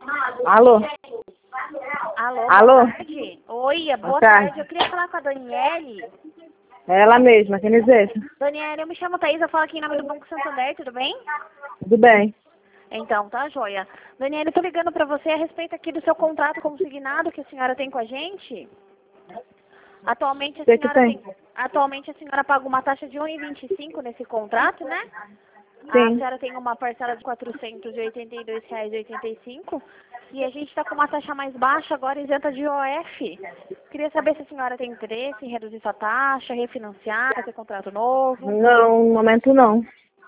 Alô? Alô, Alô? boa tarde. Oi, boa tarde. tarde. Eu queria falar com a Daniele. É ela mesma, quem deseja? Daniele, eu me chamo Thaís, eu falo aqui em nome do Banco Santander, tudo bem? Tudo bem? Então, tá joia. Daniele, eu tô ligando pra você a respeito aqui do seu contrato consignado que a senhora tem com a gente. Atualmente O que tem? atualmente a senhora paga uma taxa de 1,25 nesse contrato, né? A Sim. senhora tem uma parcela de R$ 482,85 e a gente está com uma taxa mais baixa agora isenta de IOF. Queria saber se a senhora tem interesse em reduzir sua taxa, refinanciar, fazer contrato novo. Não, no momento não.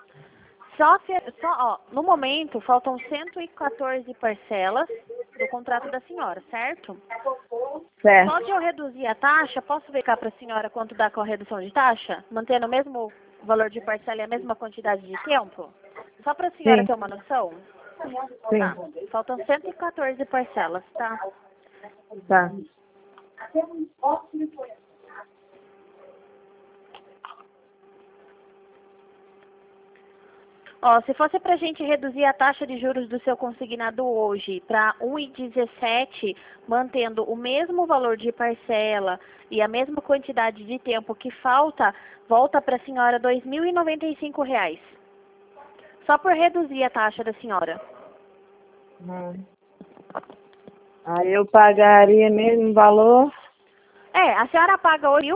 No momento faltam 114 parcelas do contrato da senhora, certo? Certo. Só de eu reduzir a taxa, posso ver cá para a senhora quanto dá com a redução de taxa? Mantendo o mesmo valor de parcela e a mesma quantidade de tempo? Só para a senhora Sim. ter uma noção? Tá. Sim. Faltam 114 parcelas, tá? Tá. Ó, se fosse para a gente reduzir a taxa de juros do seu consignado hoje para 1,17, mantendo o mesmo valor de parcela e a mesma quantidade de tempo que falta, volta para a senhora R$ 2.095. Só por reduzir a taxa da senhora. Aí eu pagaria mesmo valor. A senhora paga R$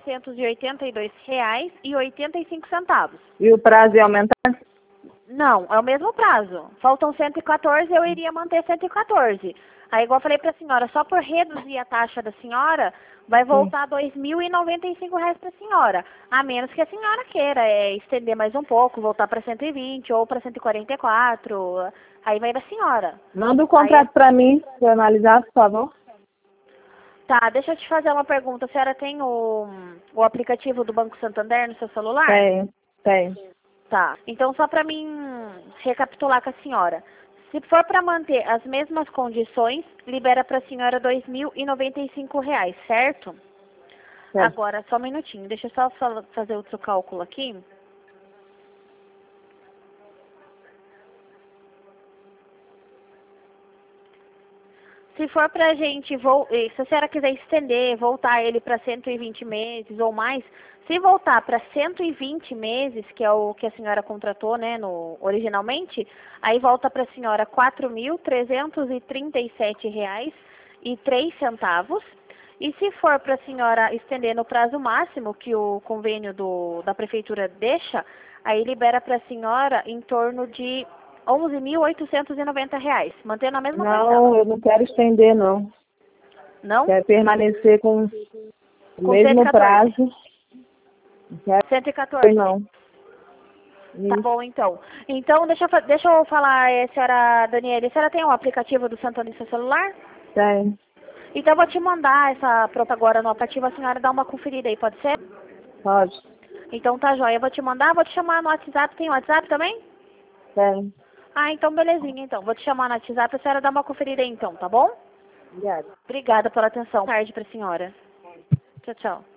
1.482,85. E o prazo ia aumentar? Não, é o mesmo prazo. Faltam 114, eu iria manter 114. Aí, igual eu falei para a senhora, só por reduzir a taxa da senhora, vai voltar R$ 2.095 para a senhora. A menos que a senhora queira estender mais um pouco, voltar para 120 ou para 144. Aí vai da senhora. Manda o contrato para mim, para eu analisar, por favor. Tá, deixa eu te fazer uma pergunta. A senhora tem o aplicativo do Banco Santander no seu celular? Tem. Tá. Então, só para mim recapitular com a senhora. Se for para manter as mesmas condições, libera para a senhora R$ 2.095, certo? Certo. Agora, só um minutinho. Deixa eu só fazer outro cálculo aqui. Se for pra gente, se a senhora quiser estender, voltar ele para 120 meses ou mais, se voltar para 120 meses, que é o que a senhora contratou, né, originalmente, aí volta para a senhora R$ 4.337,03. E se for para a senhora estender no prazo máximo, que o convênio da prefeitura deixa, aí libera para a senhora em torno de R$ 11.890, mantendo a mesma parcela. Não, eu não quero estender, não. Não? Quero permanecer com o Com mesmo 114. prazo. Não quero 114. não. Tá bom, então. Então, deixa eu falar, senhora Daniela, a senhora tem um aplicativo do Santander no seu celular? Tem. Então, eu vou te mandar essa pronta agora no aplicativo, a senhora dá uma conferida aí, pode ser? Pode. Então, tá joia. Eu vou te mandar, vou te chamar no WhatsApp. Tem WhatsApp também? Tem. Ah, então, belezinha, então. Vou te chamar no WhatsApp, a senhora dá uma conferida aí, então, tá bom? Obrigada. Obrigada pela atenção. Boa tarde pra senhora. Tchau, tchau.